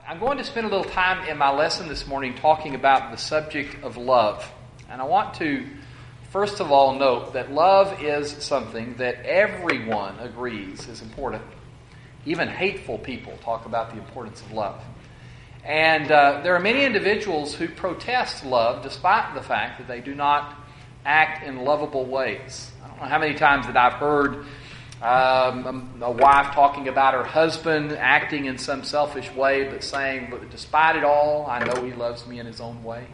I'm going to spend a little time in my lesson this morning talking about the subject of love. And I want to, first of all, note that love is something that everyone agrees is important. Even hateful people talk about the importance of love. And there are many individuals who protest love despite the fact that they do not act in lovable ways. I don't know how many times that I've heard a wife talking about her husband acting in some selfish way, but saying, but despite it all, I know he loves me in his own way.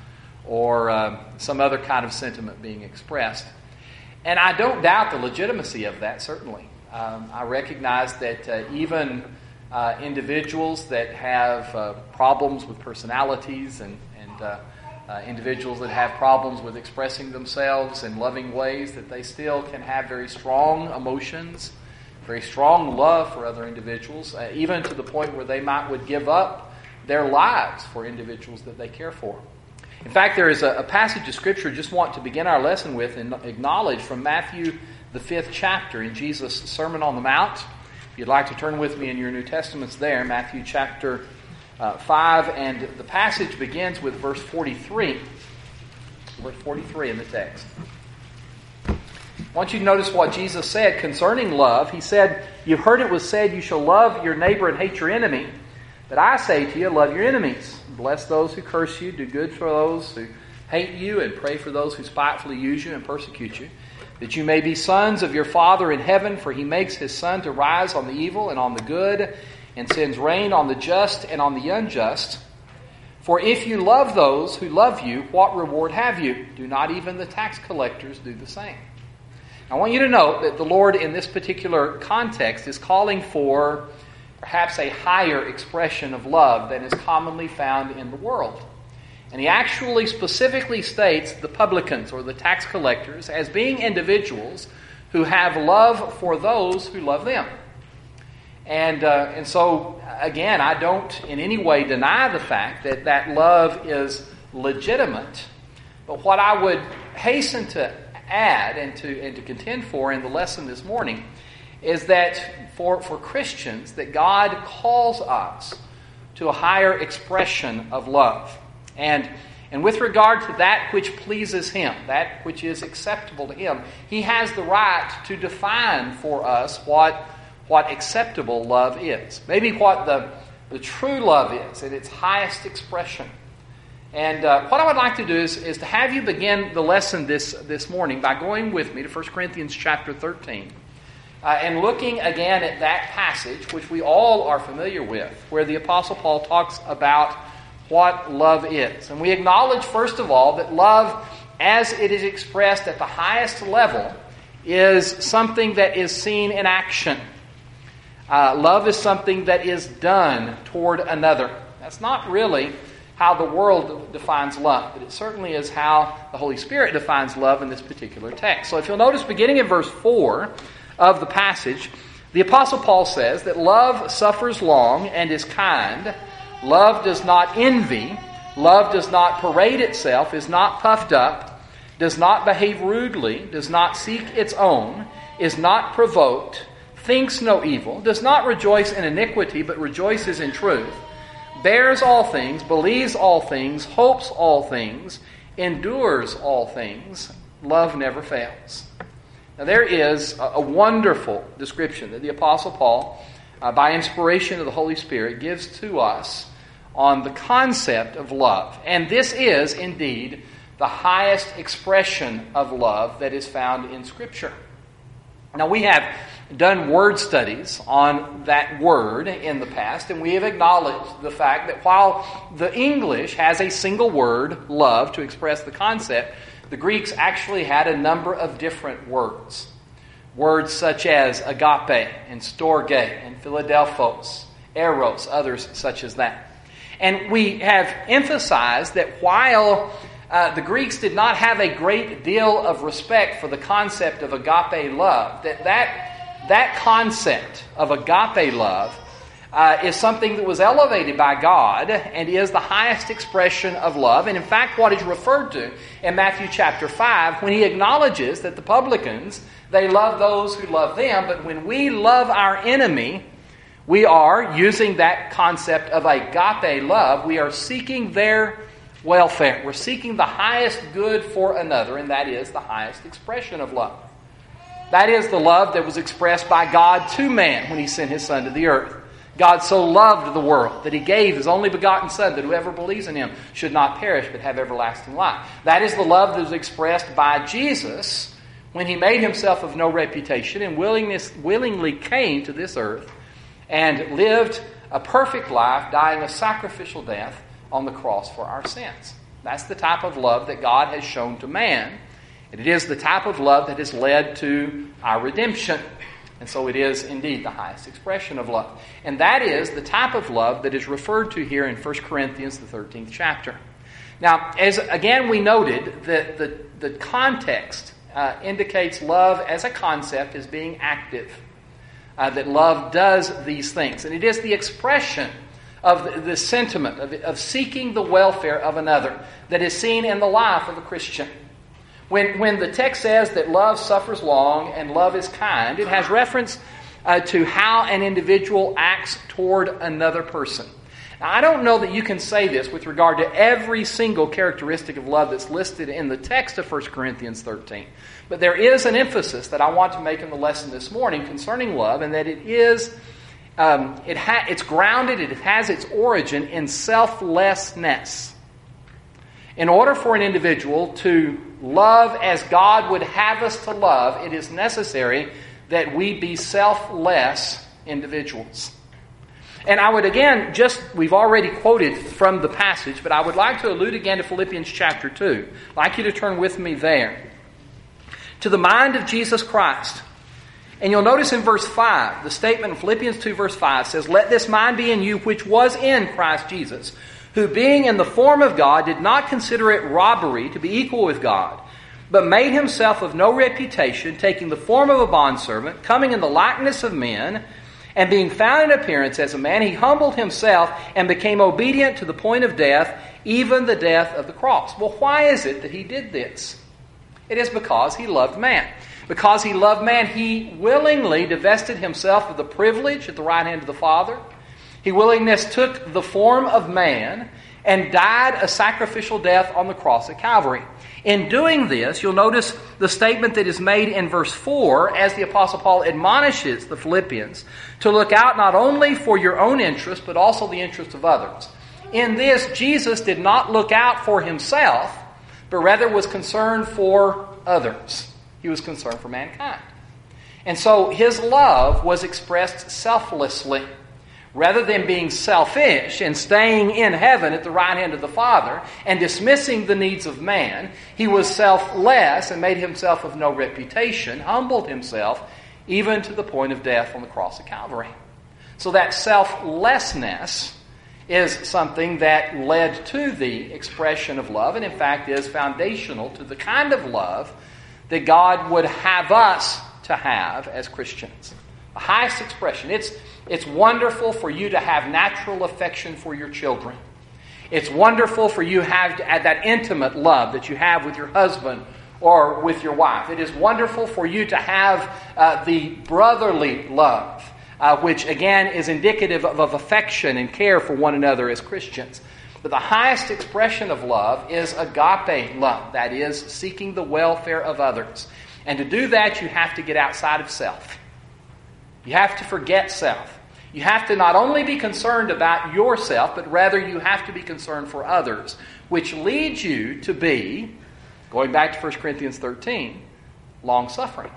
Or some other kind of sentiment being expressed. And I don't doubt the legitimacy of that, certainly. I recognize that even individuals that have problems with personalities and individuals that have problems with expressing themselves in loving ways, that they still can have very strong emotions, very strong love for other individuals, even to the point where they would give up their lives for individuals that they care for. In fact, there is a passage of Scripture I just want to begin our lesson with and acknowledge from Matthew, the 5th chapter, in Jesus' Sermon on the Mount. If you'd like to turn with me in your New Testaments there, Matthew chapter 5, and the passage begins with verse 43. Verse 43 in the text. I want you to notice what Jesus said concerning love. He said, "You've heard it was said, you shall love your neighbor and hate your enemy. But I say to you, love your enemies. Bless those who curse you, do good for those who hate you, and pray for those who spitefully use you and persecute you, that you may be sons of your Father in heaven, for He makes His sun to rise on the evil and on the good, and sends rain on the just and on the unjust. For if you love those who love you, what reward have you? Do not even the tax collectors do the same?" I want you to note that the Lord in this particular context is calling for perhaps a higher expression of love than is commonly found in the world. And He actually specifically states the publicans or the tax collectors as being individuals who have love for those who love them. And so, again, I don't in any way deny the fact that that love is legitimate. But what I would hasten to add and to contend for in the lesson this morning is that for Christians, that God calls us to a higher expression of love. And with regard to that which pleases Him, that which is acceptable to Him, He has the right to define for us what acceptable love is. Maybe what the true love is in its highest expression. And what I would like to do is to have you begin the lesson this morning by going with me to 1 Corinthians chapter 13 and looking again at that passage, which we all are familiar with, where the Apostle Paul talks about what love is. And we acknowledge, first of all, that love, as it is expressed at the highest level, is something that is seen in action. Love is something that is done toward another. That's not really how the world defines love, but it certainly is how the Holy Spirit defines love in this particular text. So if you'll notice, beginning in verse 4 of the passage, the Apostle Paul says that love suffers long and is kind. Love does not envy. Love does not parade itself, is not puffed up, does not behave rudely, does not seek its own, is not provoked, thinks no evil, does not rejoice in iniquity, but rejoices in truth, bears all things, believes all things, hopes all things, endures all things. Love never fails. Now there is a wonderful description that the Apostle Paul, by inspiration of the Holy Spirit, gives to us on the concept of love. And this is indeed the highest expression of love that is found in Scripture. Now we have done word studies on that word in the past, and we have acknowledged the fact that while the English has a single word, love, to express the concept, the Greeks actually had a number of different words. Words such as agape and storge and philadelphos, eros, others such as that. And we have emphasized that while the Greeks did not have a great deal of respect for the concept of agape love, that concept of agape love is something that was elevated by God and is the highest expression of love. And in fact, what is referred to in Matthew chapter 5, when He acknowledges that the publicans, they love those who love them, but when we love our enemy, We are, using that concept of agape love, we are seeking their welfare. We're seeking the highest good for another, and that is the highest expression of love. That is the love that was expressed by God to man when He sent His Son to the earth. God so loved the world that He gave His only begotten Son, that whoever believes in Him should not perish but have everlasting life. That is the love that was expressed by Jesus when He made Himself of no reputation and willingly came to this earth and lived a perfect life, dying a sacrificial death on the cross for our sins. That's the type of love that God has shown to man, and it is the type of love that has led to our redemption. And so it is indeed the highest expression of love. And that is the type of love that is referred to here in 1 Corinthians, the 13th chapter. Now, as again we noted, the context indicates love as a concept as being active. That love does these things. And it is the expression of the sentiment of seeking the welfare of another that is seen in the life of a Christian. When the text says that love suffers long and love is kind, it has reference to how an individual acts toward another person. Now, I don't know that you can say this with regard to every single characteristic of love that's listed in the text of 1 Corinthians 13. But there is an emphasis that I want to make in the lesson this morning concerning love, and that it is it's grounded, it has its origin in selflessness. In order for an individual to love as God would have us to love, it is necessary that we be selfless individuals. And I would again, we've already quoted from the passage, but I would like to allude again to Philippians chapter 2. I'd like you to turn with me there. To the mind of Jesus Christ. And you'll notice in verse 5, the statement in Philippians 2 verse 5 says, "Let this mind be in you which was in Christ Jesus, who being in the form of God did not consider it robbery to be equal with God, but made Himself of no reputation, taking the form of a bondservant, coming in the likeness of men, and being found in appearance as a man, He humbled Himself and became obedient to the point of death, even the death of the cross." Well, why is it that He did this? It is because He loved man. Because He loved man, He willingly divested Himself of the privilege at the right hand of the Father. He willingly took the form of man and died a sacrificial death on the cross at Calvary. In doing this, you'll notice the statement that is made in verse 4 as the Apostle Paul admonishes the Philippians to look out not only for your own interest, but also the interest of others. In this, Jesus did not look out for Himself, but rather was concerned for others. He was concerned for mankind. And so His love was expressed selflessly. Rather than being selfish and staying in heaven at the right hand of the Father and dismissing the needs of man, He was selfless and made Himself of no reputation, humbled Himself even to the point of death on the cross of Calvary. So that selflessness is something that led to the expression of love, and in fact is foundational to the kind of love that God would have us to have as Christians. The highest expression. It's wonderful for you to have natural affection for your children. It's wonderful for you to have that intimate love that you have with your husband or with your wife. It is wonderful for you to have the brotherly love, which again is indicative of affection and care for one another as Christians. But the highest expression of love is agape love. That is, seeking the welfare of others. And to do that, you have to get outside of self. You have to forget self. You have to not only be concerned about yourself, but rather you have to be concerned for others, which leads you to be, going back to 1 Corinthians 13, long-suffering.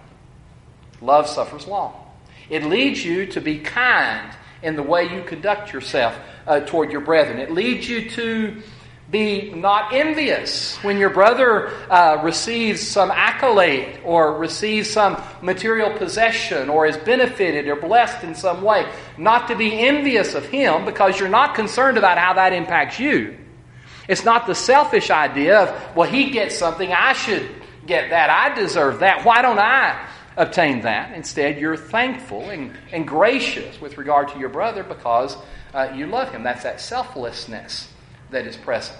Love suffers long. It leads you to be kind in the way you conduct yourself toward your brethren. It leads you to be not envious when your brother receives some accolade or receives some material possession or is benefited or blessed in some way. Not to be envious of him because you're not concerned about how that impacts you. It's not the selfish idea of, well, he gets something, I should get that, I deserve that, why don't I obtain that? Instead, you're thankful and gracious with regard to your brother because you love him. That's that selflessness that is present.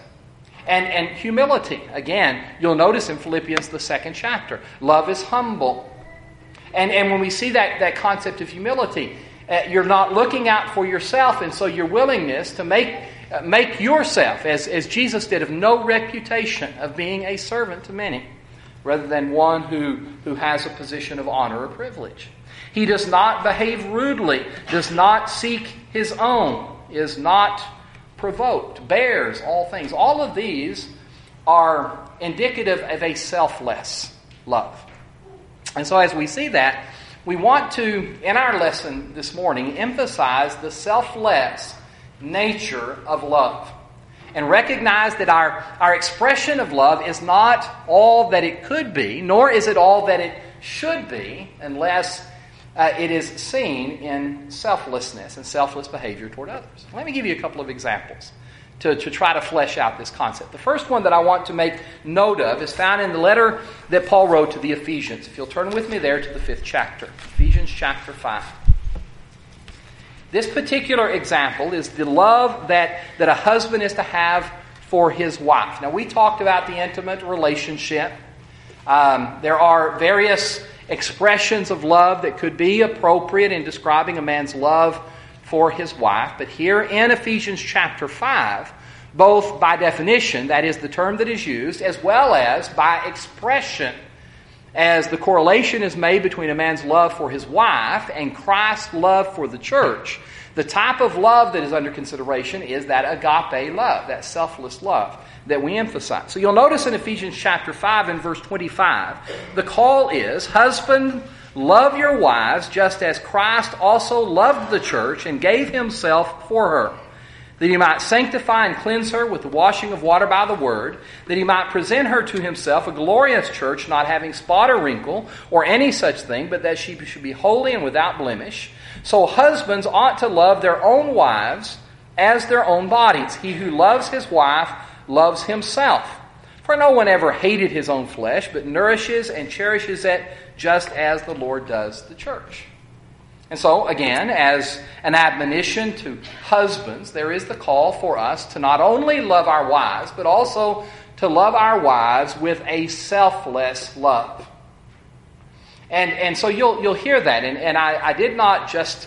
And humility. Again, you'll notice in Philippians, the 2nd chapter, love is humble. And when we see that concept of humility, you're not looking out for yourself, and so your willingness to make yourself, as Jesus did, of no reputation of being a servant to many, rather than one who has a position of honor or privilege. He does not behave rudely, does not seek his own, is not provoked, bears all things. All of these are indicative of a selfless love. And so as we see that, we want to, in our lesson this morning, emphasize the selfless nature of love. And recognize that our expression of love is not all that it could be, nor is it all that it should be, unless it is seen in selflessness and selfless behavior toward others. Let me give you a couple of examples to try to flesh out this concept. The first one that I want to make note of is found in the letter that Paul wrote to the Ephesians. If you'll turn with me there to the 5th chapter, Ephesians chapter 5. This particular example is the love that a husband is to have for his wife. Now, we talked about the intimate relationship. There are various expressions of love that could be appropriate in describing a man's love for his wife. But here in Ephesians chapter 5, both by definition, that is the term that is used, as well as by expression, as the correlation is made between a man's love for his wife and Christ's love for the church, the type of love that is under consideration is that agape love, that selfless love that we emphasize. So you'll notice in Ephesians chapter 5 and verse 25, the call is, "Husband, love your wives just as Christ also loved the church and gave himself for her, that he might sanctify and cleanse her with the washing of water by the word, that he might present her to himself a glorious church, not having spot or wrinkle or any such thing, but that she should be holy and without blemish. So husbands ought to love their own wives as their own bodies. He who loves his wife loves himself. For no one ever hated his own flesh, but nourishes and cherishes it just as the Lord does the church." And so, again, as an admonition to husbands, there is the call for us to not only love our wives, but also to love our wives with a selfless love. And so you'll hear that. And I did not just,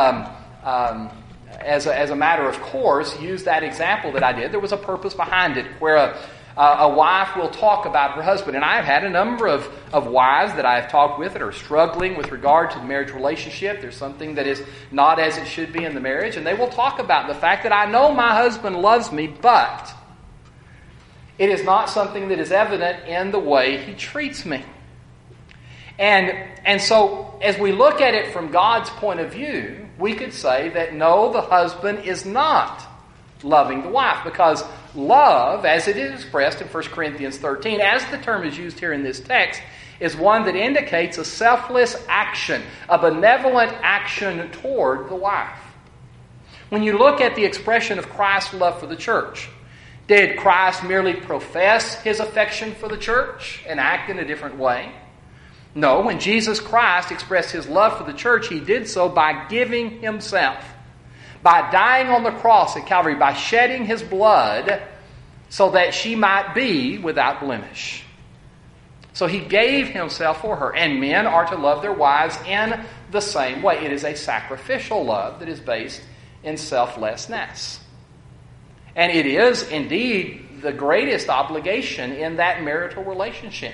as a matter of course, use that example that I did. There was a purpose behind it, where a wife will talk about her husband. And I've had a number of wives that I've talked with that are struggling with regard to the marriage relationship. There's something that is not as it should be in the marriage. And they will talk about the fact that I know my husband loves me, but it is not something that is evident in the way he treats me. And so, as we look at it from God's point of view, we could say that no, the husband is not loving the wife, because love, as it is expressed in 1 Corinthians 13, as the term is used here in this text, is one that indicates a selfless action, a benevolent action toward the wife. When you look at the expression of Christ's love for the church, did Christ merely profess his affection for the church and act in a different way? No, when Jesus Christ expressed his love for the church, he did so by giving himself, by dying on the cross at Calvary, by shedding his blood so that she might be without blemish. So he gave himself for her, and men are to love their wives in the same way. It is a sacrificial love that is based in selflessness. And it is indeed the greatest obligation in that marital relationship.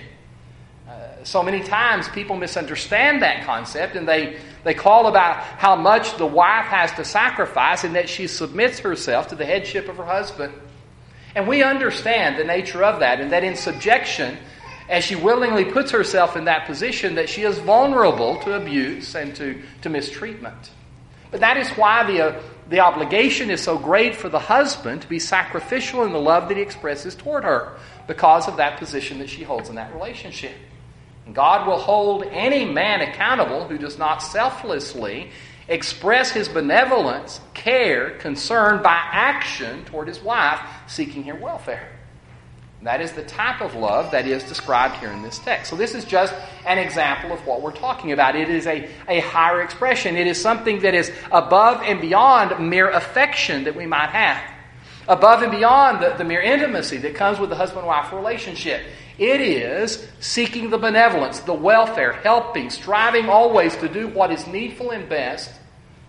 So many times people misunderstand that concept, and they call about how much the wife has to sacrifice and that she submits herself to the headship of her husband. And we understand the nature of that, and that in subjection, as she willingly puts herself in that position, that she is vulnerable to abuse and to mistreatment. But that is why the obligation is so great for the husband to be sacrificial in the love that he expresses toward her, because of that position that she holds in that relationship. And God will hold any man accountable who does not selflessly express his benevolence, care, concern by action toward his wife, seeking her welfare. And that is the type of love that is described here in this text. So this is just an example of what we're talking about. It is a higher expression. It is something that is above and beyond mere affection that we might have. Above and beyond the mere intimacy that comes with the husband-wife relationship. It is seeking the benevolence, the welfare, helping, striving always to do what is needful and best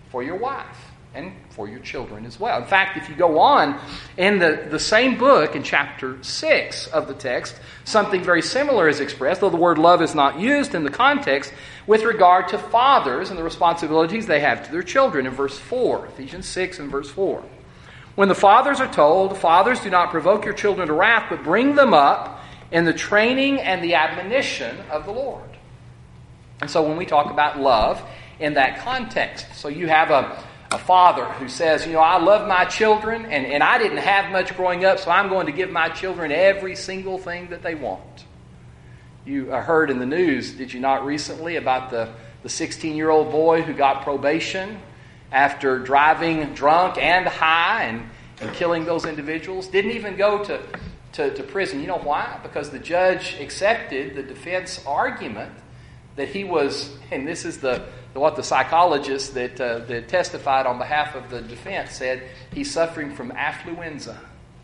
for your wife and for your children as well. In fact, if you go on in the same book, in chapter 6 of the text, something very similar is expressed, though the word love is not used in the context, with regard to fathers and the responsibilities they have to their children in verse 4, Ephesians 6 and verse 4. When the fathers are told, fathers, do not provoke your children to wrath, but bring them up in the training and the admonition of the Lord. And so when we talk about love in that context, so you have a father who says, I love my children, and I didn't have much growing up, so I'm going to give my children every single thing that they want. You heard in the news, did you not, recently, about the 16-year-old boy who got probation after driving drunk and high and killing those individuals? Didn't even go to prison. You know why? Because the judge accepted the defense argument that he was, and this is what the psychologist that testified on behalf of the defense said, he's suffering from affluenza.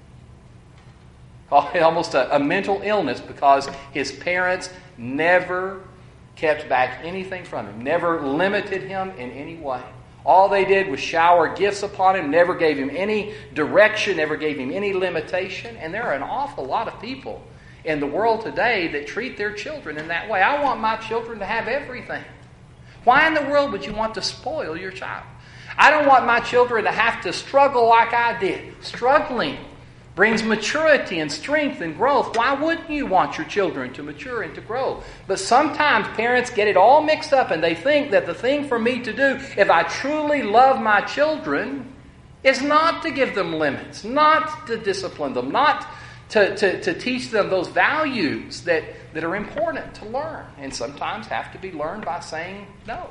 Almost a mental illness, because his parents never kept back anything from him, never limited him in any way. All they did was shower gifts upon him, never gave him any direction, never gave him any limitation. And there are an awful lot of people in the world today that treat their children in that way. I want my children to have everything. Why in the world would you want to spoil your child? I don't want my children to have to struggle like I did. Struggling brings maturity and strength and growth. Why wouldn't you want your children to mature and to grow? But sometimes parents get it all mixed up, and they think that the thing for me to do, if I truly love my children, is not to give them limits, not to discipline them, not to teach them those values that are important to learn, and sometimes have to be learned by saying no.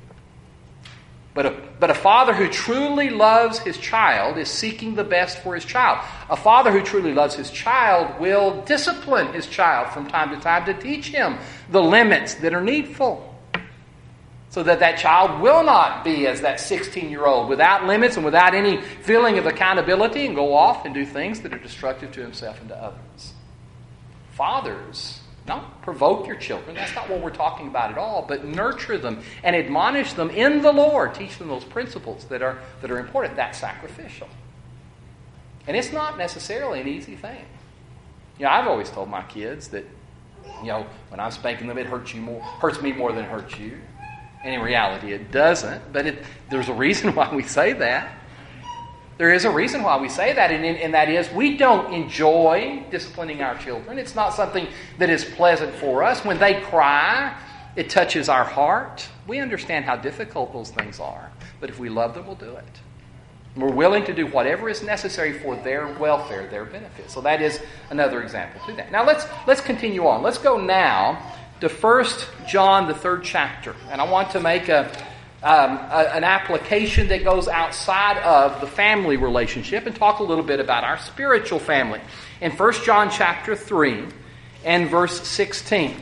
But a father who truly loves his child is seeking the best for his child. A father who truly loves his child will discipline his child from time to time to teach him the limits that are needful, so that child will not be as that 16-year-old without limits and without any feeling of accountability and go off and do things that are destructive to himself and to others. Fathers, don't provoke your children. That's not what we're talking about at all. But nurture them and admonish them in the Lord. Teach them those principles that are important. That's sacrificial. And it's not necessarily an easy thing. I've always told my kids that, when I'm spanking them, it hurts me more than it hurts you. And in reality, it doesn't. But there's a reason why we say that. There is a reason why we say that, and that is we don't enjoy disciplining our children. It's not something that is pleasant for us. When they cry, it touches our heart. We understand how difficult those things are. But if we love them, we'll do it. We're willing to do whatever is necessary for their welfare, their benefit. So that is another example to that. Now let's continue on. Let's go now to 1 John, the 3rd chapter. And I want to make an application that goes outside of the family relationship and talk a little bit about our spiritual family. In 1 John chapter 3 and verse 16,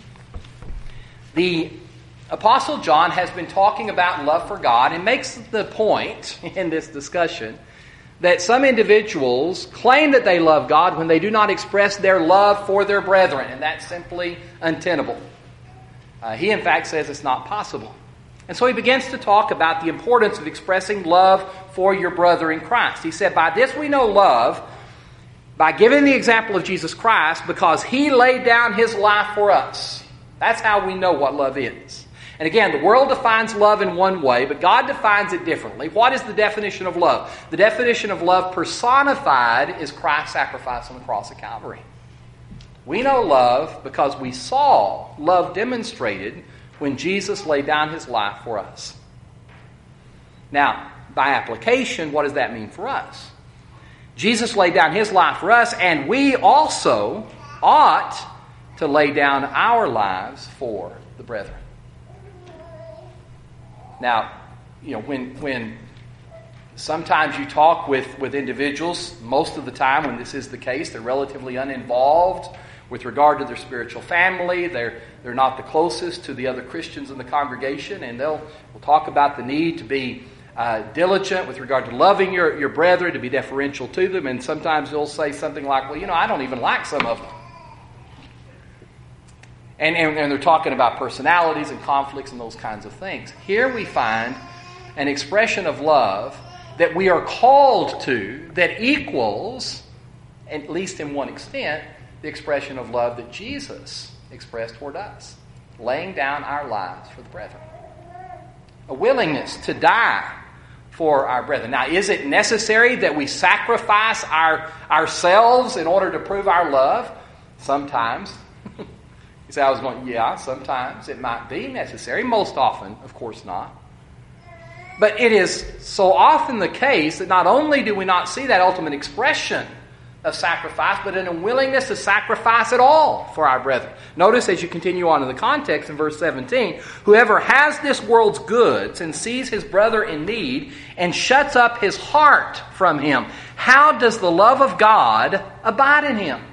the Apostle John has been talking about love for God and makes the point in this discussion that some individuals claim that they love God when they do not express their love for their brethren, and that's simply untenable. He, in fact, says it's not possible. And so he begins to talk about the importance of expressing love for your brother in Christ. He said, by this we know love, by giving the example of Jesus Christ, because He laid down His life for us. That's how we know what love is. And again, the world defines love in one way, but God defines it differently. What is the definition of love? The definition of love personified is Christ's sacrifice on the cross of Calvary. We know love because we saw love demonstrated when Jesus laid down His life for us. Now, by application, what does that mean for us? Jesus laid down His life for us, and we also ought to lay down our lives for the brethren. Now, when sometimes you talk with individuals, most of the time when this is the case, they're relatively uninvolved with regard to their spiritual family. They're not the closest to the other Christians in the congregation, and we'll talk about the need to be diligent with regard to loving your brethren, to be deferential to them, and sometimes they'll say something like, well, I don't even like some of them. And they're talking about personalities and conflicts and those kinds of things. Here we find an expression of love that we are called to that equals, at least in one extent, the expression of love that Jesus expressed toward us, laying down our lives for the brethren. A willingness to die for our brethren. Now, is it necessary that we sacrifice ourselves in order to prove our love? Sometimes. You say, I was going, yeah, sometimes it might be necessary. Most often, of course not. But it is so often the case that not only do we not see that ultimate expression of sacrifice, but in a willingness to sacrifice it all for our brethren. Notice as you continue on in the context in verse 17, whoever has this world's goods and sees his brother in need and shuts up his heart from him, how does the love of God abide in him?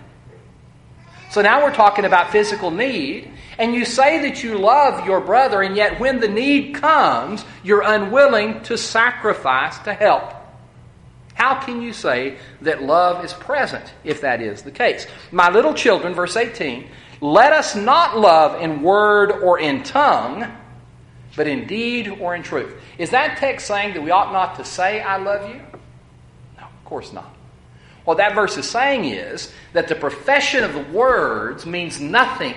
So now we're talking about physical need, and you say that you love your brother, and yet when the need comes, you're unwilling to sacrifice to help. How can you say that love is present if that is the case? My little children, verse 18, let us not love in word or in tongue, but in deed or in truth. Is that text saying that we ought not to say, I love you? No, of course not. What that verse is saying is that the profession of the words means nothing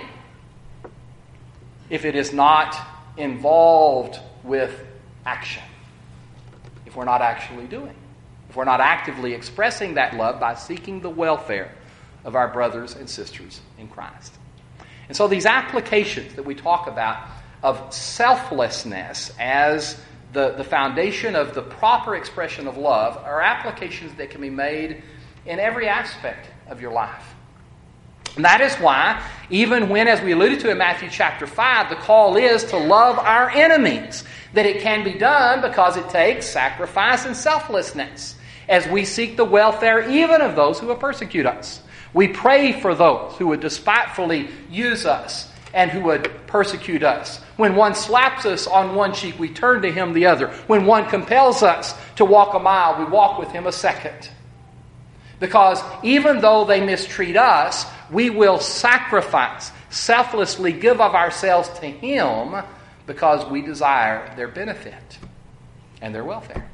if it is not involved with action. If we're not actually doing. If we're not actively expressing that love by seeking the welfare of our brothers and sisters in Christ. And so these applications that we talk about of selflessness as the foundation of the proper expression of love are applications that can be made in every aspect of your life. And that is why, even when, as we alluded to in Matthew chapter 5, the call is to love our enemies, that it can be done because it takes sacrifice and selflessness as we seek the welfare even of those who will persecute us. We pray for those who would despitefully use us and who would persecute us. When one slaps us on one cheek, we turn to him the other. When one compels us to walk a mile, we walk with him a second. Because even though they mistreat us, we will sacrifice, selflessly give of ourselves to him because we desire their benefit and their welfare.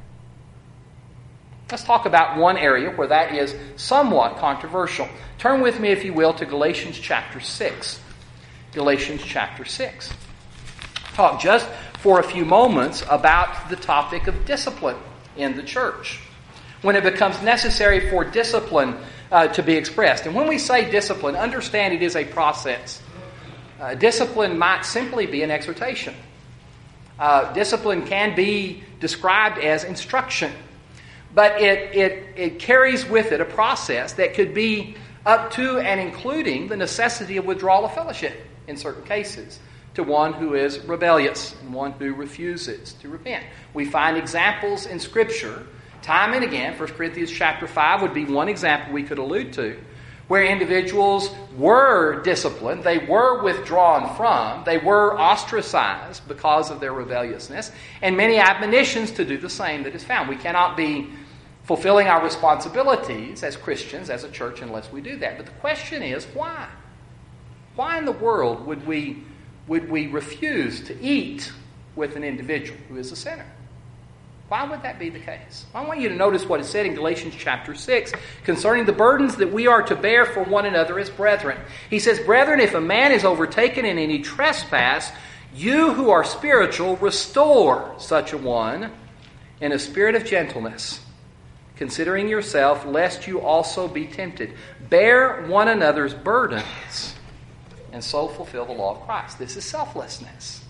Let's talk about one area where that is somewhat controversial. Turn with me, if you will, to Galatians chapter 6. Galatians chapter 6. Talk just for a few moments about the topic of discipline in the church, when it becomes necessary for discipline to be expressed. And when we say discipline, understand it is a process. Discipline might simply be an exhortation. Discipline can be described as instruction. But it carries with it a process that could be up to and including the necessity of withdrawal of fellowship in certain cases to one who is rebellious and one who refuses to repent. We find examples in Scripture time and again. 1 Corinthians chapter 5 would be one example we could allude to, where individuals were disciplined, they were withdrawn from, they were ostracized because of their rebelliousness, and many admonitions to do the same that is found. We cannot be fulfilling our responsibilities as Christians, as a church, unless we do that. But the question is, why? Why in the world would we refuse to eat with an individual who is a sinner? Why would that be the case? I want you to notice what is said in Galatians chapter 6 concerning the burdens that we are to bear for one another as brethren. He says, brethren, if a man is overtaken in any trespass, you who are spiritual, restore such a one in a spirit of gentleness, considering yourself, lest you also be tempted. Bear one another's burdens, and so fulfill the law of Christ. This is selflessness.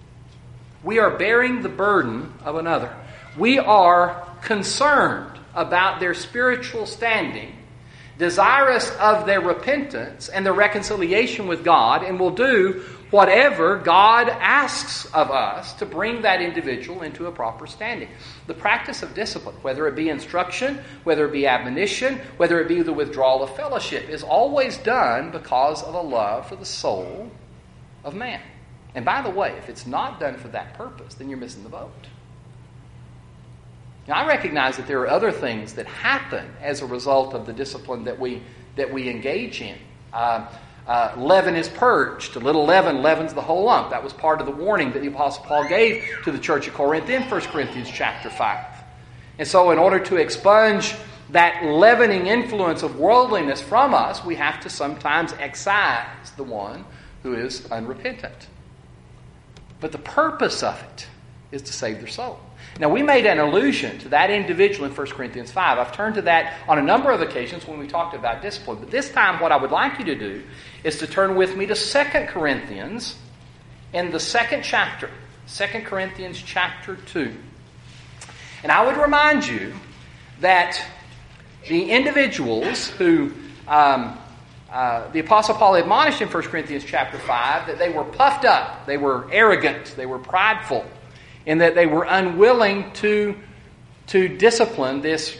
We are bearing the burden of another. We are concerned about their spiritual standing, desirous of their repentance and their reconciliation with God, and will do whatever God asks of us to bring that individual into a proper standing. The practice of discipline, whether it be instruction, whether it be admonition, whether it be the withdrawal of fellowship, is always done because of a love for the soul of man. And by the way, if it's not done for that purpose, then you're missing the boat. Now, I recognize that there are other things that happen as a result of the discipline that we engage in. leaven is purged. A little leaven leavens the whole lump. That was part of the warning that the Apostle Paul gave to the church of Corinth in 1 Corinthians chapter 5. And so in order to expunge that leavening influence of worldliness from us, we have to sometimes excise the one who is unrepentant. But the purpose of it is to save their soul. Now, we made an allusion to that individual in 1 Corinthians 5. I've turned to that on a number of occasions when we talked about discipline. But this time, what I would like you to do is to turn with me to 2 Corinthians in the 2nd chapter. 2 Corinthians chapter 2. And I would remind you that the individuals who the Apostle Paul admonished in 1 Corinthians chapter 5 that they were puffed up, they were arrogant, they were prideful, and that they were unwilling to discipline this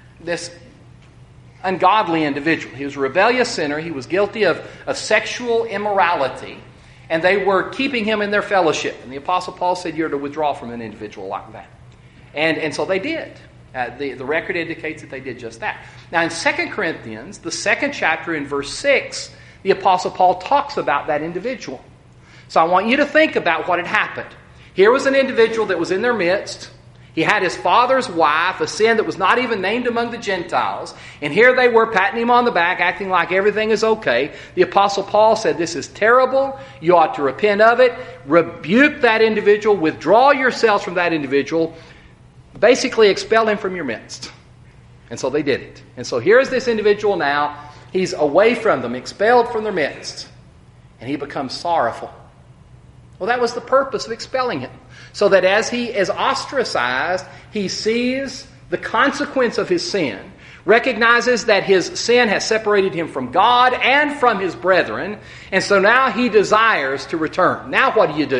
ungodly individual. He was a rebellious sinner. He was guilty of sexual immorality, and they were keeping him in their fellowship. And the Apostle Paul said, you're to withdraw from an individual like that. And so they did. The record indicates that they did just that. Now in 2 Corinthians, the 2nd chapter in verse 6, the Apostle Paul talks about that individual. So I want you to think about what had happened. Here was an individual that was in their midst. He had his father's wife, a sin that was not even named among the Gentiles. And here they were patting him on the back, acting like everything is okay. The Apostle Paul said, this is terrible. You ought to repent of it. Rebuke that individual. Withdraw yourselves from that individual. Basically expel him from your midst. And so they did it. And so here is this individual now. He's away from them, expelled from their midst. And he becomes sorrowful. Well, that was the purpose of expelling him. So that as he is ostracized, he sees the consequence of his sin, recognizes that his sin has separated him from God and from his brethren, and so now he desires to return. Now what do?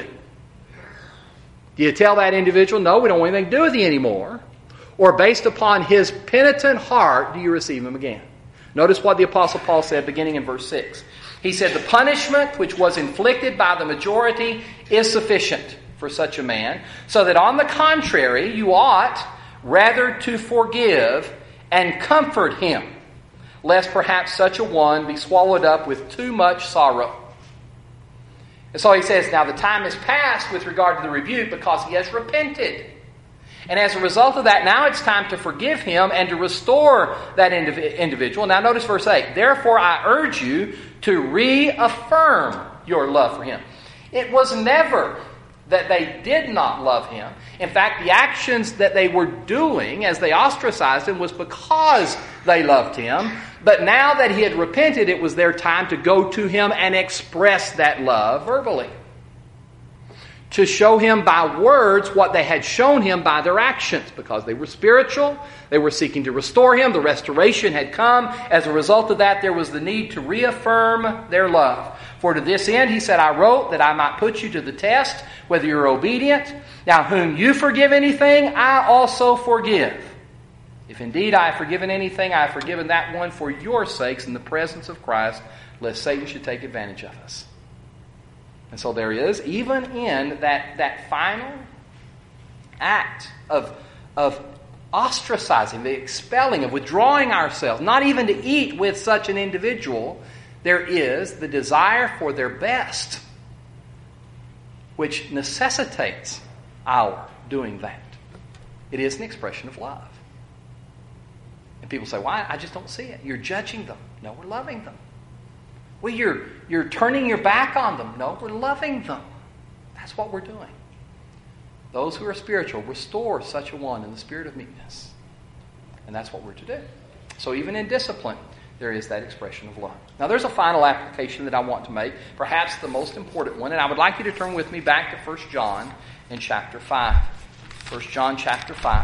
Do you tell that individual, no, we don't want anything to do with you anymore? Or based upon his penitent heart, do you receive him again? Notice what the Apostle Paul said beginning in verse 6. He said, the punishment which was inflicted by the majority is sufficient for such a man, so that on the contrary, you ought rather to forgive and comfort him, lest perhaps such a one be swallowed up with too much sorrow. And so he says, now the time is past with regard to the rebuke because he has repented. And as a result of that, now it's time to forgive him and to restore that individual. Now notice verse 8. Therefore I urge you to reaffirm your love for him. It was never that they did not love him. In fact, the actions that they were doing as they ostracized him was because they loved him. But now that he had repented, it was their time to go to him and express that love verbally. To show him by words what they had shown him by their actions. Because they were spiritual, they were seeking to restore him, the restoration had come. As a result of that, there was the need to reaffirm their love. For to this end, he said, I wrote that I might put you to the test, whether you're obedient. Now, whom you forgive anything, I also forgive. If indeed I have forgiven anything, I have forgiven that one for your sakes in the presence of Christ, lest Satan should take advantage of us. And so there is, even in that final act of ostracizing, the expelling, of withdrawing ourselves, not even to eat with such an individual, there is the desire for their best, which necessitates our doing that. It is an expression of love. And people say, why? I just don't see it. You're judging them. No, we're loving them. Well, you're turning your back on them. No, we're loving them. That's what we're doing. Those who are spiritual, restore such a one in the spirit of meekness. And that's what we're to do. So even in discipline, there is that expression of love. Now there's a final application that I want to make, perhaps the most important one, and I would like you to turn with me back to 1 John in chapter 5. 1 John chapter 5.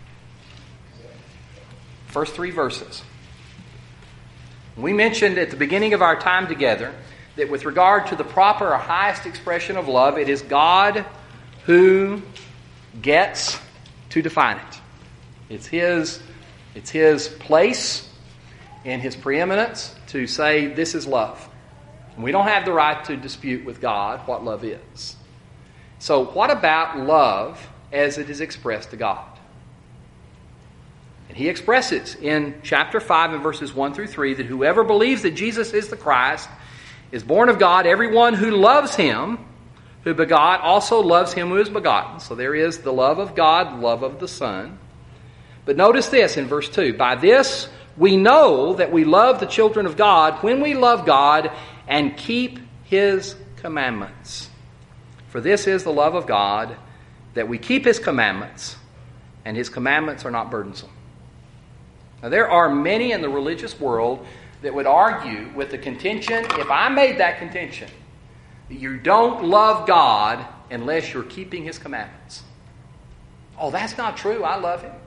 First 3 verses. We mentioned at the beginning of our time together that with regard to the proper or highest expression of love, it is God who gets to define it. It's His place and His preeminence to say this is love. We don't have the right to dispute with God what love is. So what about love as it is expressed to God? And He expresses in chapter 5 and verses 1 through 3 that whoever believes that Jesus is the Christ is born of God. Everyone who loves him who begot also loves him who is begotten. So there is the love of God, love of the Son. But notice this in verse 2. By this we know that we love the children of God when we love God and keep his commandments. For this is the love of God, that we keep his commandments, and his commandments are not burdensome. Now there are many in the religious world that would argue with the contention, if I made that contention, you don't love God unless you're keeping his commandments. Oh, that's not true. I love him.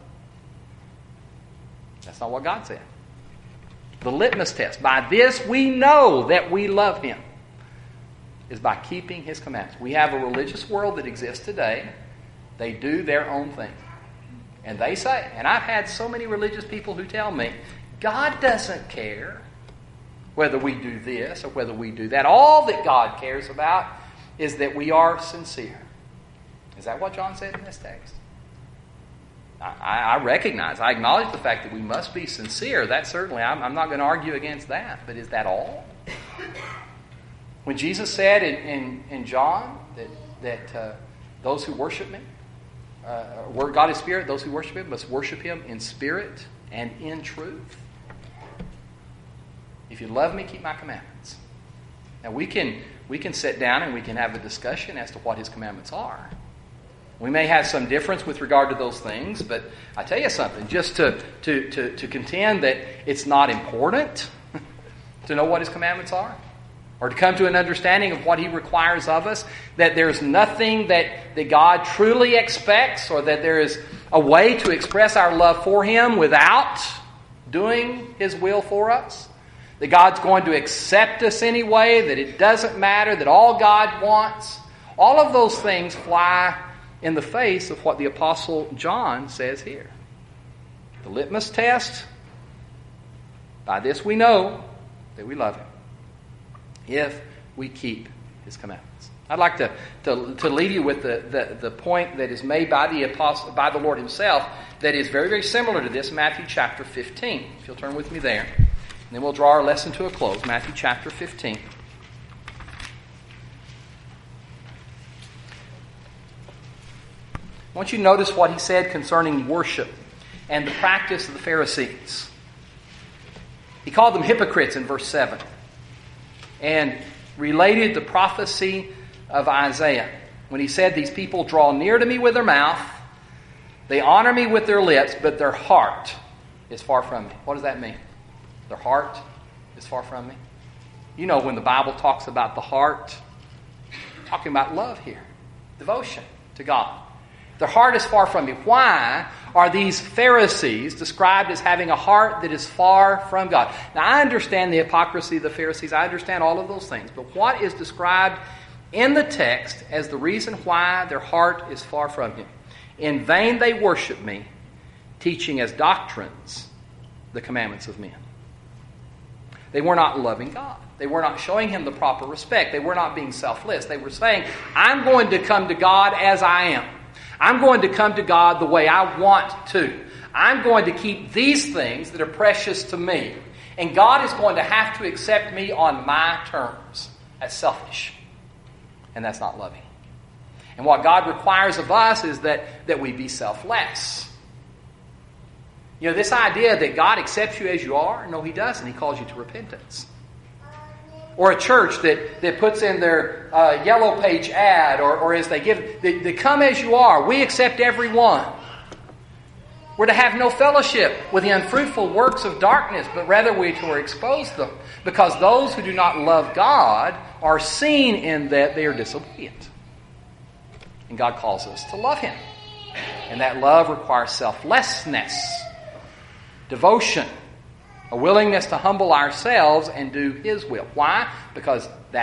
That's not what God said. The litmus test, by this we know that we love him, is by keeping his commandments. We have a religious world that exists today. They do their own thing. And they say, and I've had so many religious people who tell me, God doesn't care whether we do this or whether we do that. All that God cares about is that we are sincere. Is that what John said in this text? I recognize, I acknowledge the fact that we must be sincere. That certainly, I'm not going to argue against that. But is that all? When Jesus said in John that those who worship me, God is spirit, those who worship him must worship him in spirit and in truth. If you love me, keep my commandments. Now we can sit down and we can have a discussion as to what his commandments are. We may have some difference with regard to those things, but I tell you something, just to contend that it's not important to know what his commandments are, or to come to an understanding of what he requires of us, that there's nothing that God truly expects, or that there is a way to express our love for him without doing his will for us, that God's going to accept us anyway, that it doesn't matter, that all God wants, all of those things fly in the face of what the Apostle John says here. The litmus test, by this we know that we love him, if we keep his commandments. I'd like to leave you with the point that is made by the Lord himself that is very, very similar to this, Matthew chapter 15. If you'll turn with me there, and then we'll draw our lesson to a close. Matthew chapter 15. I want you to notice what he said concerning worship and the practice of the Pharisees. He called them hypocrites in verse 7 and related the prophecy of Isaiah when he said, these people draw near to me with their mouth, they honor me with their lips, but their heart is far from me. What does that mean? Their heart is far from me. You know, when the Bible talks about the heart, it's talking about love here, devotion to God. Their heart is far from me. Why are these Pharisees described as having a heart that is far from God? Now, I understand the hypocrisy of the Pharisees. I understand all of those things. But what is described in the text as the reason why their heart is far from him? In vain they worship me, teaching as doctrines the commandments of men. They were not loving God. They were not showing him the proper respect. They were not being selfless. They were saying, I'm going to come to God as I am. I'm going to come to God the way I want to. I'm going to keep these things that are precious to me. And God is going to have to accept me on my terms. That's selfish. And that's not loving. And what God requires of us is that we be selfless. You know, this idea that God accepts you as you are, no, he doesn't. He calls you to repentance. Or a church that puts in their yellow page ad, or as they give, they come as you are. We accept everyone. We're to have no fellowship with the unfruitful works of darkness, but rather we to expose them. Because those who do not love God are seen in that they are disobedient. And God calls us to love him. And that love requires selflessness, devotion, a willingness to humble ourselves and do his will. Why? Because that